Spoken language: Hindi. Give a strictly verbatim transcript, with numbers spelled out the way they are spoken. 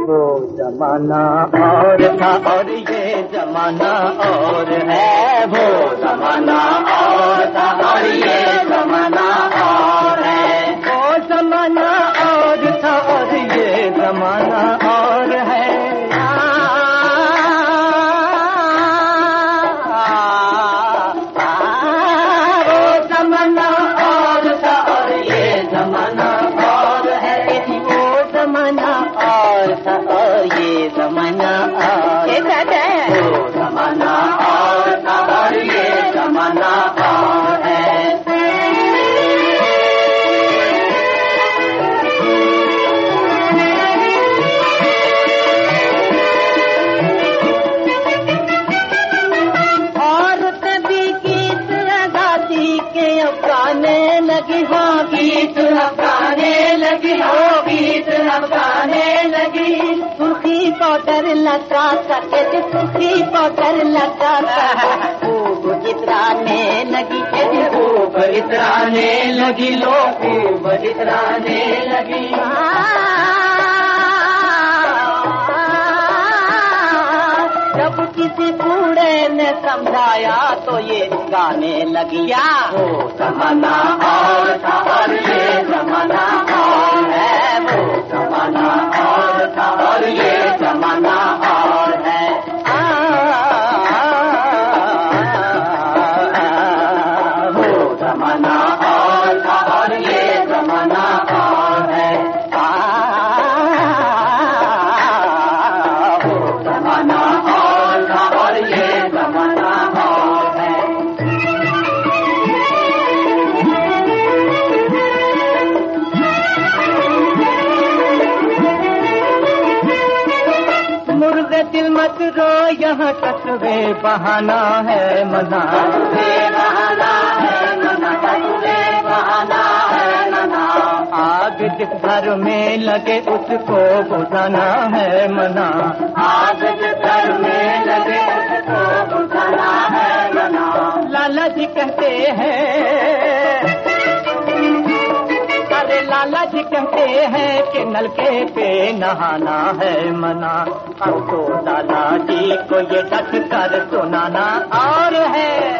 वो जमाना और था और ये जमाना और है, वो जमाना और था और ये जमाना और है, वो जमाना और था और ये जमाना और है। जमाना और ये जमाना और और ये जमाना और है। और तभी गीत आजादी के अफगाने लगी, हो गीत अफगाने लगी, हो गीत अफगाने लगी। सुर्खी पाउडर लगा करके, सुर्खी पाउडर लगा कर खूब इतराने लगी, खूब इतराने लगी, लो खूब इतराने लगी। जब किसी बूढ़े ने समझाया तो ये गाने लगी, क्या वो जमाना और था और ये जमाना और है, वो जमाना और था और ये जमाना और है। आ, वो जमाना और था और ये जमाना और है। आ, वो जमाना और था और ये जमाना और है। मुर्गे दिल मत रो, यहाँ कस्बे बहाना है मना, बहाना है मना, बहाना है मना। आग जिस घर में लगे उसको बुझाना है मना, आग जिस घर में लगे उसको बुझाना है मना। लाला जी कहते हैं, अरे लाला जी कहते हैं कि नलके पे नहाना है मना। अब तो लाला जी को ये डट कर सुनाना और है।